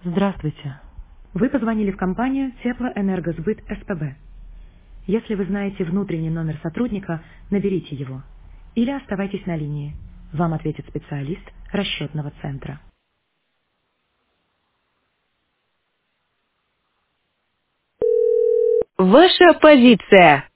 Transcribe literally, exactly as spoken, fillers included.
Здравствуйте. Вы позвонили в компанию Теплоэнергосбыт СПБ. Если вы знаете внутренний номер сотрудника, наберите его. Или оставайтесь на линии. Вам ответит специалист расчетного центра. Ваша позиция.